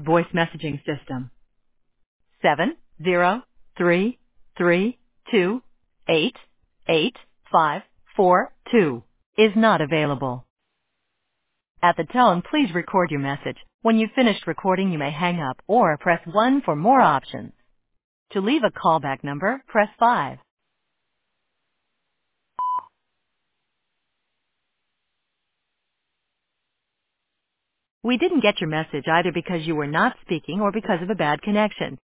voice messaging system. 70332888542 is not available. At the tone, please record your message. When you've finished recording, you may hang up or press 1 for more options. To leave a callback number, press 5. We didn't get your message either because you were not speaking or because of a bad connection.